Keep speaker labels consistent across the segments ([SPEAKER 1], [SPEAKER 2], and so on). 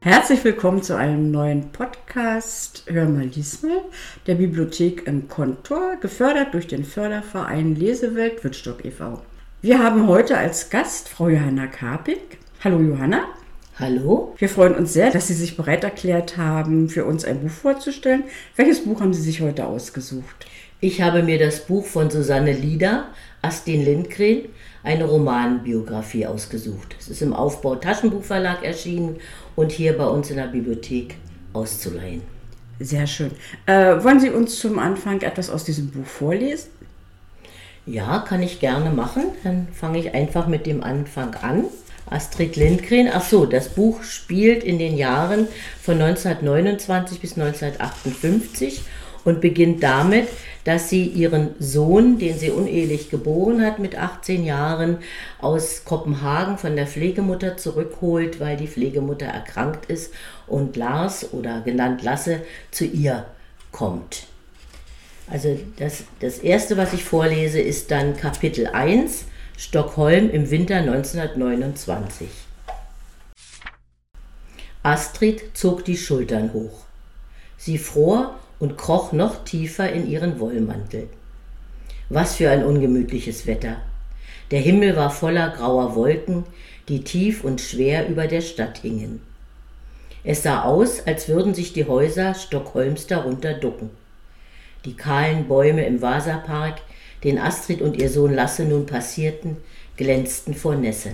[SPEAKER 1] Herzlich willkommen zu einem neuen Podcast Hör mal, lies mal, der Bibliothek im Kontor, gefördert durch den Förderverein Lesewelt Wittstock e.V. Wir haben heute als Gast Frau Johanna Kapik. Hallo Johanna.
[SPEAKER 2] Hallo.
[SPEAKER 1] Wir freuen uns sehr, dass Sie sich bereit erklärt haben, für uns ein Buch vorzustellen. Welches Buch haben Sie sich heute ausgesucht?
[SPEAKER 2] Ich habe mir das Buch von Susanne Lieder, Astrid Lindgren, eine Romanbiografie ausgesucht. Es ist im Aufbau Taschenbuchverlag erschienen und hier bei uns in der Bibliothek auszuleihen.
[SPEAKER 1] Sehr schön. Wollen Sie uns zum Anfang etwas aus diesem Buch vorlesen?
[SPEAKER 2] Ja, kann ich gerne machen. Dann fange ich einfach mit dem Anfang an. Astrid Lindgren, das Buch spielt in den Jahren von 1929 bis 1958 und beginnt damit, dass sie ihren Sohn, den sie unehelich geboren hat, mit 18 Jahren aus Kopenhagen von der Pflegemutter zurückholt, weil die Pflegemutter erkrankt ist und Lars, oder genannt Lasse, zu ihr kommt. Also das erste, was ich vorlese, ist dann Kapitel 1, Stockholm im Winter 1929. Astrid zog die Schultern hoch. Sie fror und kroch noch tiefer in ihren Wollmantel. Was für ein ungemütliches Wetter. Der Himmel war voller grauer Wolken, die tief und schwer über der Stadt hingen. Es sah aus, als würden sich die Häuser Stockholms darunter ducken. Die kahlen Bäume im Vasapark, den Astrid und ihr Sohn Lasse nun passierten, glänzten vor Nässe.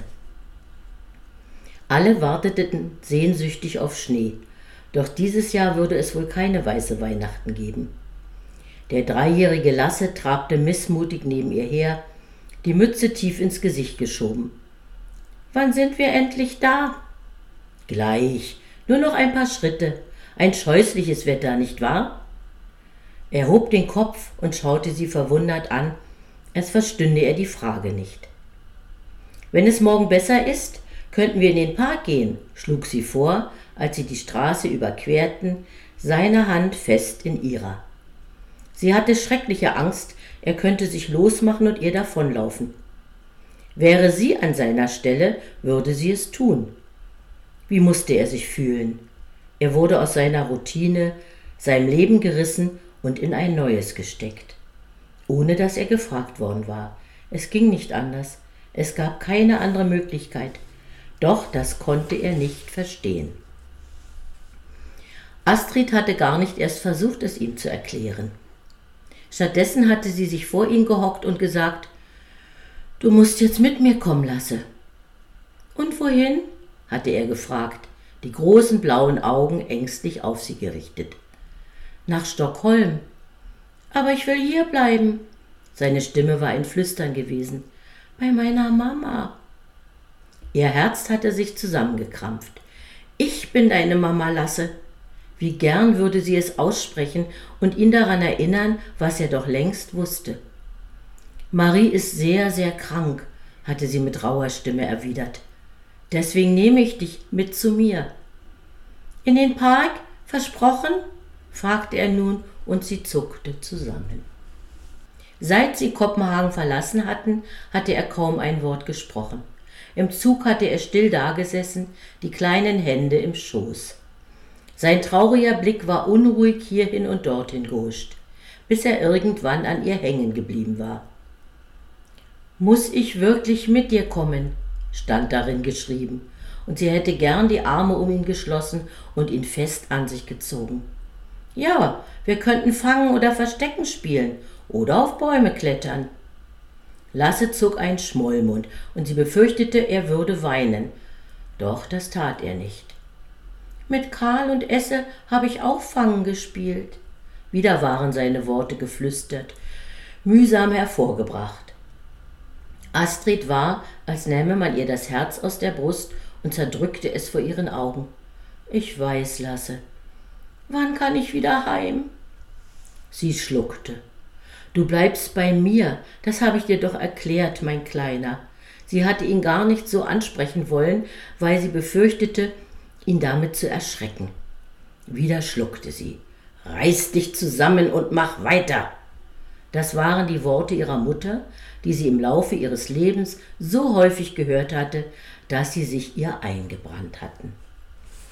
[SPEAKER 2] Alle warteten sehnsüchtig auf Schnee. Doch dieses Jahr würde es wohl keine weiße Weihnachten geben. Der 3-jährige Lasse trabte missmutig neben ihr her, die Mütze tief ins Gesicht geschoben. »Wann sind wir endlich da?« »Gleich, nur noch ein paar Schritte. Ein scheußliches Wetter, nicht wahr?« Er hob den Kopf und schaute sie verwundert an, als verstünde er die Frage nicht. »Wenn es morgen besser ist, könnten wir in den Park gehen«, schlug sie vor, als sie die Straße überquerten, seine Hand fest in ihrer. Sie hatte schreckliche Angst, er könnte sich losmachen und ihr davonlaufen. Wäre sie an seiner Stelle, würde sie es tun. Wie musste er sich fühlen? Er wurde aus seiner Routine, seinem Leben gerissen und in ein neues gesteckt. Ohne dass er gefragt worden war. Es ging nicht anders. Es gab keine andere Möglichkeit. Doch das konnte er nicht verstehen. Astrid hatte gar nicht erst versucht, es ihm zu erklären. Stattdessen hatte sie sich vor ihn gehockt und gesagt, »Du musst jetzt mit mir kommen, Lasse.« »Und wohin?« hatte er gefragt, die großen blauen Augen ängstlich auf sie gerichtet. »Nach Stockholm.« »Aber ich will hier bleiben.« Seine Stimme war ein Flüstern gewesen. »Bei meiner Mama.« Ihr Herz hatte sich zusammengekrampft. »Ich bin deine Mama, Lasse.« Wie gern würde sie es aussprechen und ihn daran erinnern, was er doch längst wusste. »Marie ist sehr, sehr krank«, hatte sie mit rauer Stimme erwidert. »Deswegen nehme ich dich mit zu mir.« »In den Park? Versprochen?« fragte er nun und sie zuckte zusammen. Seit sie Kopenhagen verlassen hatten, hatte er kaum ein Wort gesprochen. Im Zug hatte er still dagesessen, die kleinen Hände im Schoß. Sein trauriger Blick war unruhig hierhin und dorthin gehuscht, bis er irgendwann an ihr hängen geblieben war. »Muss ich wirklich mit dir kommen?« stand darin geschrieben, und sie hätte gern die Arme um ihn geschlossen und ihn fest an sich gezogen. »Ja, wir könnten Fangen oder Verstecken spielen oder auf Bäume klettern.« Lasse zog einen Schmollmund und sie befürchtete, er würde weinen. Doch das tat er nicht. »Mit Karl und Esse habe ich auch Fangen gespielt.« Wieder waren seine Worte geflüstert, mühsam hervorgebracht. Astrid war, als nähme man ihr das Herz aus der Brust und zerdrückte es vor ihren Augen. »Ich weiß, Lasse. Wann kann ich wieder heim?« Sie schluckte. »Du bleibst bei mir, das habe ich dir doch erklärt, mein Kleiner.« Sie hatte ihn gar nicht so ansprechen wollen, weil sie befürchtete, ihn damit zu erschrecken. Wieder schluckte sie. »Reiß dich zusammen und mach weiter!« Das waren die Worte ihrer Mutter, die sie im Laufe ihres Lebens so häufig gehört hatte, dass sie sich ihr eingebrannt hatten.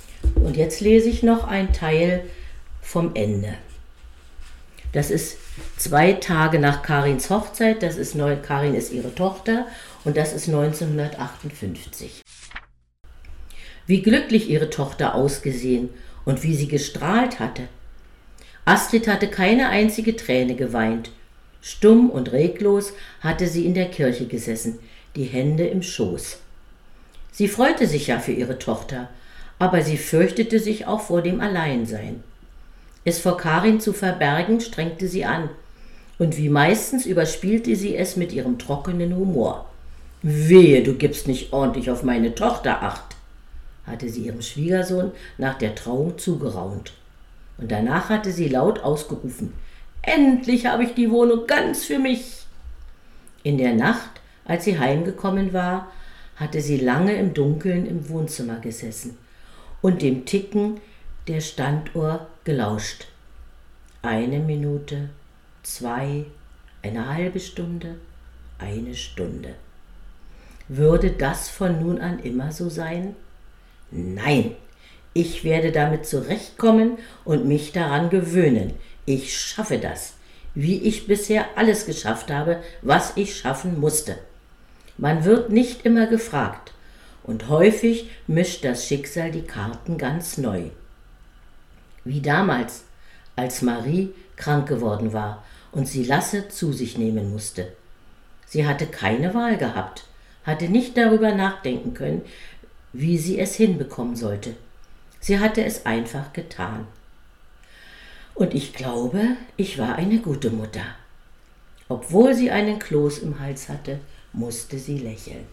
[SPEAKER 2] Und jetzt lese ich noch einen Teil vom Ende. Das ist 2 Tage nach Karins Hochzeit, Karin ist ihre Tochter und das ist 1958. Wie glücklich ihre Tochter ausgesehen und wie sie gestrahlt hatte. Astrid hatte keine einzige Träne geweint. Stumm und reglos hatte sie in der Kirche gesessen, die Hände im Schoß. Sie freute sich ja für ihre Tochter, aber sie fürchtete sich auch vor dem Alleinsein. Es vor Karin zu verbergen, strengte sie an, und wie meistens überspielte sie es mit ihrem trockenen Humor. »Wehe, du gibst nicht ordentlich auf meine Tochter Acht«, hatte sie ihrem Schwiegersohn nach der Trauung zugeraunt. Und danach hatte sie laut ausgerufen, »Endlich habe ich die Wohnung ganz für mich!« In der Nacht, als sie heimgekommen war, hatte sie lange im Dunkeln im Wohnzimmer gesessen und dem Ticken der Standuhr gelauscht. 1 Minute, 2, eine halbe Stunde, 1 Stunde. Würde das von nun an immer so sein? Nein, ich werde damit zurechtkommen und mich daran gewöhnen. Ich schaffe das, wie ich bisher alles geschafft habe, was ich schaffen musste. Man wird nicht immer gefragt und häufig mischt das Schicksal die Karten ganz neu. Wie damals, als Marie krank geworden war und sie Lasse zu sich nehmen musste. Sie hatte keine Wahl gehabt, hatte nicht darüber nachdenken können, wie sie es hinbekommen sollte. Sie hatte es einfach getan. Und ich glaube, ich war eine gute Mutter. Obwohl sie einen Kloß im Hals hatte, musste sie lächeln.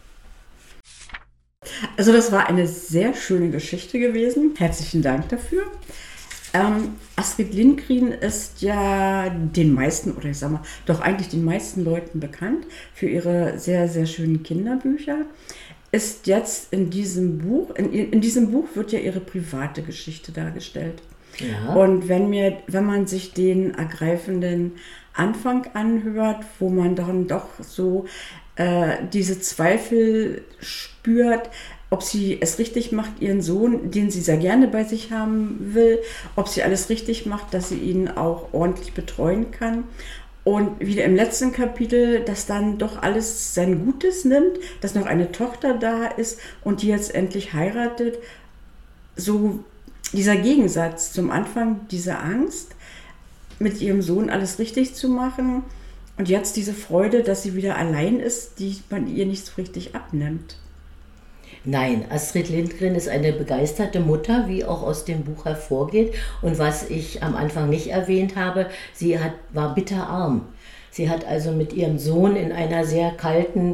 [SPEAKER 1] Also das war eine sehr schöne Geschichte gewesen. Herzlichen Dank dafür. Astrid Lindgren ist ja den meisten, oder ich sag mal, doch eigentlich den meisten Leuten bekannt für ihre sehr, sehr schönen Kinderbücher. Ist jetzt in diesem Buch, in diesem Buch wird ja ihre private Geschichte dargestellt.
[SPEAKER 2] Ja.
[SPEAKER 1] Und wenn man sich den ergreifenden Anfang anhört, wo man dann doch so diese Zweifel spürt, ob sie es richtig macht, ihren Sohn, den sie sehr gerne bei sich haben will, ob sie alles richtig macht, dass sie ihn auch ordentlich betreuen kann. Und wieder im letzten Kapitel, dass dann doch alles sein Gutes nimmt, dass noch eine Tochter da ist und die jetzt endlich heiratet. So dieser Gegensatz zum Anfang, diese Angst, mit ihrem Sohn alles richtig zu machen und jetzt diese Freude, dass sie wieder allein ist, die man ihr nicht so richtig abnimmt.
[SPEAKER 2] Nein, Astrid Lindgren ist eine begeisterte Mutter, wie auch aus dem Buch hervorgeht. Und was ich am Anfang nicht erwähnt habe, war bitterarm. Sie hat also mit ihrem Sohn in einer sehr kalten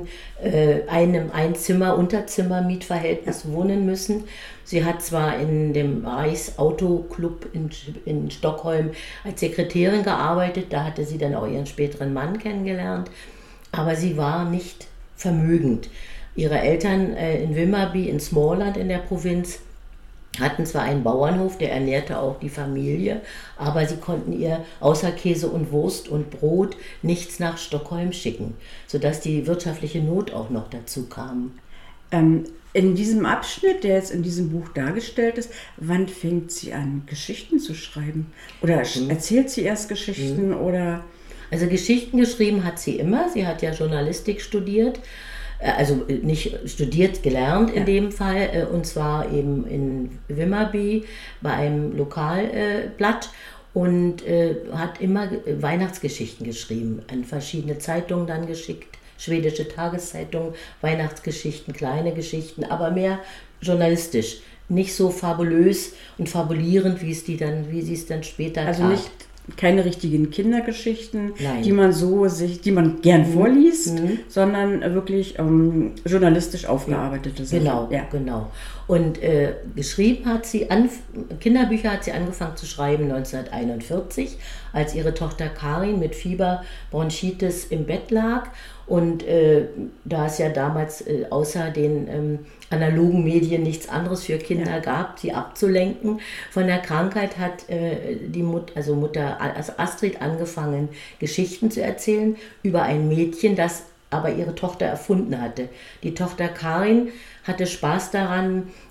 [SPEAKER 2] Einzimmer-Unterzimmer-Mietverhältnis wohnen müssen. Sie hat zwar in dem Reichsautoclub in Stockholm als Sekretärin gearbeitet, da hatte sie dann auch ihren späteren Mann kennengelernt, aber sie war nicht vermögend. Ihre Eltern in Vimmerby in Småland in der Provinz hatten zwar einen Bauernhof, der ernährte auch die Familie, aber sie konnten ihr außer Käse und Wurst und Brot nichts nach Stockholm schicken, sodass die wirtschaftliche Not auch noch dazu kam.
[SPEAKER 1] In diesem Abschnitt, der jetzt in diesem Buch dargestellt ist, wann fängt sie an, Geschichten zu schreiben? Oder erzählt sie erst Geschichten? Oder?
[SPEAKER 2] Also Geschichten geschrieben hat sie immer, sie hat ja Journalistik studiert. Also nicht studiert, gelernt in dem Fall, und zwar eben in Vimmerby bei einem Lokalblatt und hat immer Weihnachtsgeschichten geschrieben, an verschiedene Zeitungen dann geschickt, schwedische Tageszeitungen, Weihnachtsgeschichten, kleine Geschichten, aber mehr journalistisch, nicht so fabulös und fabulierend, wie sie es dann später tat.
[SPEAKER 1] Also nicht keine richtigen Kindergeschichten,
[SPEAKER 2] Nein.
[SPEAKER 1] die man gern vorliest, sondern wirklich journalistisch aufgearbeitete Sachen.
[SPEAKER 2] Genau, ja. Genau. Und geschrieben hat sie, Kinderbücher hat sie angefangen zu schreiben 1941, als ihre Tochter Karin mit Fieber, Bronchitis im Bett lag. Und da es ja damals außer den analogen Medien nichts anderes für Kinder gab, sie abzulenken von der Krankheit, hat Mutter Astrid angefangen, Geschichten zu erzählen über ein Mädchen, das aber ihre Tochter erfunden hatte. Die Tochter Karin hatte Spaß daran,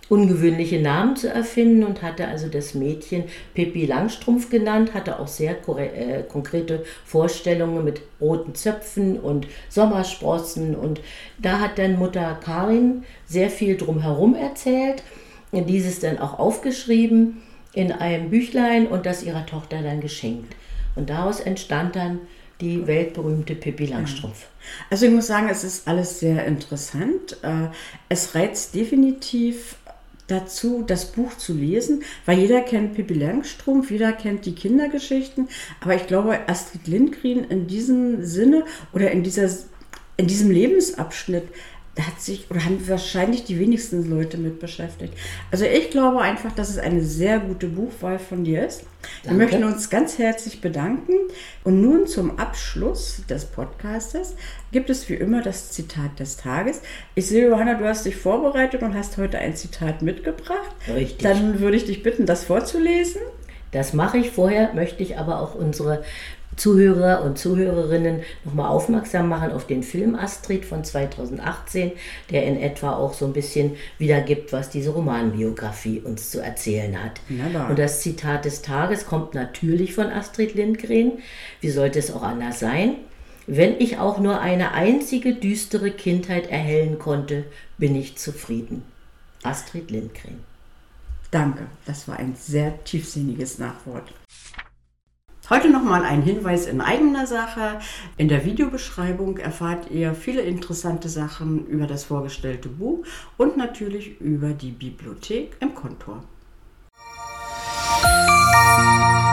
[SPEAKER 2] ungewöhnliche Namen zu erfinden und hatte also das Mädchen Pippi Langstrumpf genannt, hatte auch sehr konkrete Vorstellungen mit roten Zöpfen und Sommersprossen, und da hat dann Mutter Karin sehr viel drumherum erzählt, dieses dann auch aufgeschrieben in einem Büchlein und das ihrer Tochter dann geschenkt. Und daraus entstand dann die weltberühmte Pippi Langstrumpf.
[SPEAKER 1] Also ich muss sagen, es ist alles sehr interessant. Es reizt definitiv dazu, das Buch zu lesen, weil jeder kennt Pippi Langstrumpf, jeder kennt die Kindergeschichten, aber ich glaube, Astrid Lindgren in diesem Sinne oder in diesem Lebensabschnitt haben wahrscheinlich die wenigsten Leute mit beschäftigt. Also ich glaube einfach, dass es eine sehr gute Buchwahl von dir ist. Wir möchten uns ganz herzlich bedanken. Und nun zum Abschluss des Podcastes gibt es wie immer das Zitat des Tages. Ich sehe, Johanna, du hast dich vorbereitet und hast heute ein Zitat mitgebracht.
[SPEAKER 2] Richtig.
[SPEAKER 1] Dann würde ich dich bitten, das vorzulesen.
[SPEAKER 2] Das mache ich. Vorher möchte ich aber auch unsere Zuhörer und Zuhörerinnen nochmal aufmerksam machen auf den Film Astrid von 2018, der in etwa auch so ein bisschen wiedergibt, was diese Romanbiografie uns zu erzählen hat.
[SPEAKER 1] Wunderbar.
[SPEAKER 2] Und das Zitat des Tages kommt natürlich von Astrid Lindgren. Wie sollte es auch anders sein? Wenn ich auch nur eine einzige düstere Kindheit erhellen konnte, bin ich zufrieden. Astrid Lindgren.
[SPEAKER 1] Danke, das war ein sehr tiefsinniges Nachwort. Heute nochmal ein Hinweis in eigener Sache. In der Videobeschreibung erfahrt ihr viele interessante Sachen über das vorgestellte Buch und natürlich über die Bibliothek im Kontor.